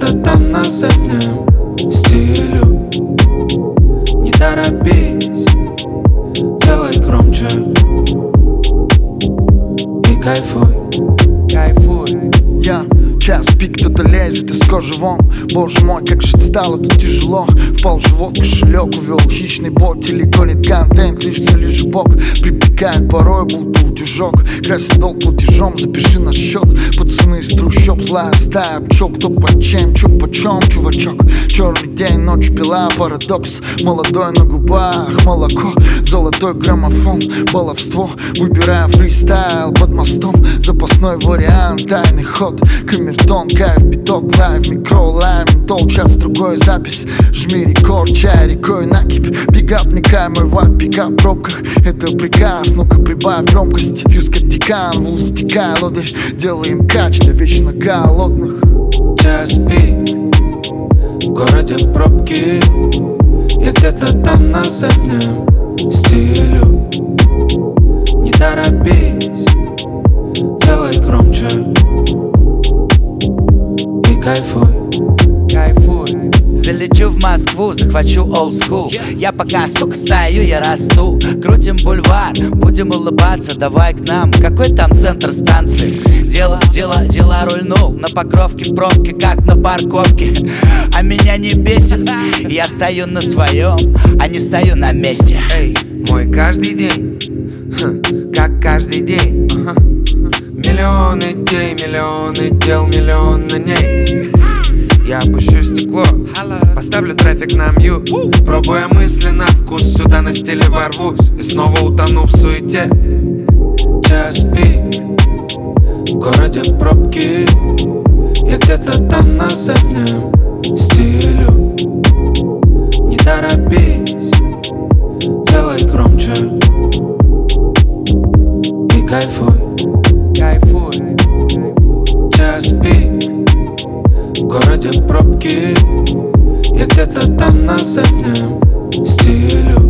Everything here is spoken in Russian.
где-то там на заднем стилю. Не торопись, делай громче и кайфуй, кайфуй. Я час пик, кто-то лезет из кожи вон. Боже мой, как жить стало тут тяжело. В полживот кошелек увел хищный бот или гонит контент, лишь цель лишь бок. Припекает порой, будто утюжок. Красит долг платежом, запиши на счет. Пацаны из трущоб, злая стая пчел. Кто под чем, чё почем, чувачок. Черный день, ночь, пила, парадокс. Молодой на губах, молоко. Золотой граммофон, баловство. Выбирая фристайл под мостом. Запасной вариант, тайный ход. Камертон, кайф, биток, лайв, микро, лайм, ментол, час, другой запись. Жми рекорд, чай рекой накипь. Бигап, вникай, мой вайп, пикап в пробках. Это приказ, ну-ка прибавь громкость. Фьюз как декан, в ус текай, лодырь. Делаем кач для вечно голодных. Час пик, в городе пробки. Я где-то там на заднем стилю. Не торопись, делай громче и кайфуй, Кайфуй. Залечу в Москву, захвачу old school. Я пока, сука, стою, я расту. Крутим бульвар, будем улыбаться. Давай к нам, какой там центр станции? Дела рульнул. На Покровке в пробке, как на парковке. А меня не бесит, я стою на своем, а не стою на месте. Эй, мой каждый день, как каждый день. Миллион идей, миллионы дел, миллион на ней. Я опущу стекло, поставлю трафик на мьют. Пробуя мысли на вкус, сюда на стиле ворвусь и снова утону в суете. час пик, в городе пробки. Я где-то там на заднем стилю. Не торопись, делай громче и кайфуй, Кайфуй. час пик, в городе пробки. Я где-то там на заднем стилю.